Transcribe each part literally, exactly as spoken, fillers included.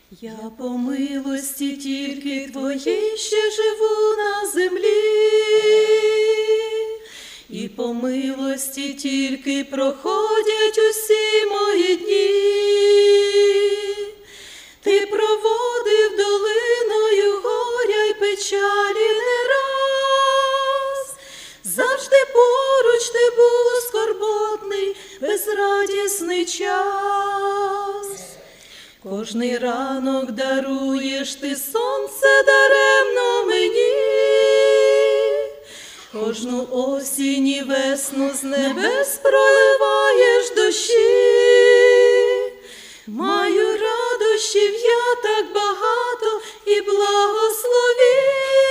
Я по милості тільки Твоїй ще живу на землі, і по милості тільки проходять усі мої дні. Ти проводив долиною горя й печалі не раз, завжди поруч ти був скорботний, безрадісний час. Кожний ранок даруєш ти сонце даремно мені, кожну осінь і весну з небес проливаєш дощі. Маю радощів я так багато і благословінь,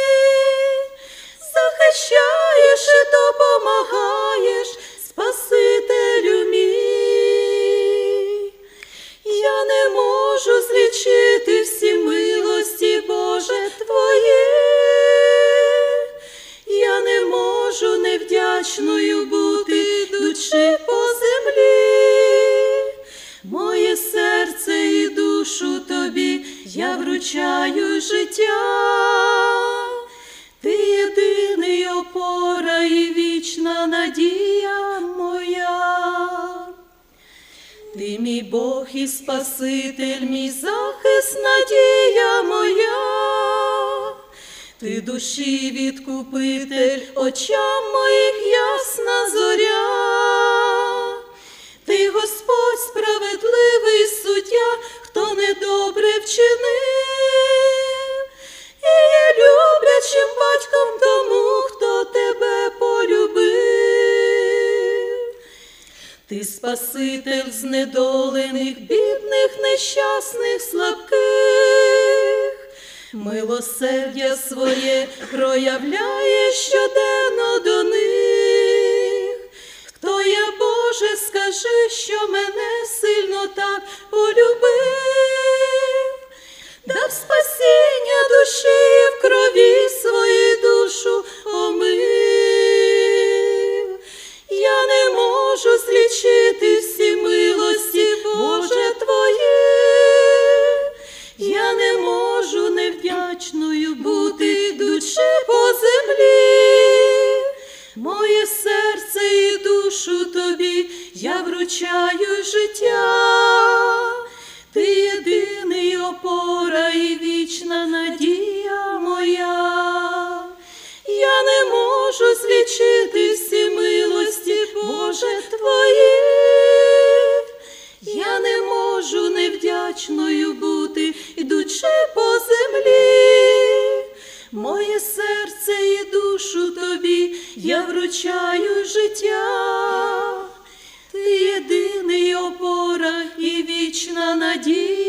захищаєш і допомагаєш, Спасителю мій. Я не можу злічити всі милості, Боже, Твої. Я не можу невдячною бути, йдучи по землі. Моє серце і душу Тобі я вручаю життя. Ти єдиний опора і вічна надія моя. Ти мій Бог і Спаситель, мій захист, надія моя. Ти душі відкупитель, очам моїх ясна зоря. Ти Господь справедливий суддя, хто недобре вчинив, і є люблячим батьком тому, хто тебе полюбив. Ти Спаситель знедолених, бідних, нещасних, слабких, милосердя своє проявляє щоденно до них. Хто я, Боже, скажи, що мене сильно так полюбив, дав спасіння душі, в крові свою душу омив. Я не можу злічити всі милості, Боже, Твої. Я не можу невдячною бути, йдучи по землі. Моє серце і душу Тобі я вручаю життя. Ти єдиний опора і вічна надія моя. Я не можу злічити всі милості, Боже, Твої. Я не можу невдячною бути, йдучи по землі. Моє серце і душу Тобі я вручаю життя. Ти єдиний опора і вічна надія.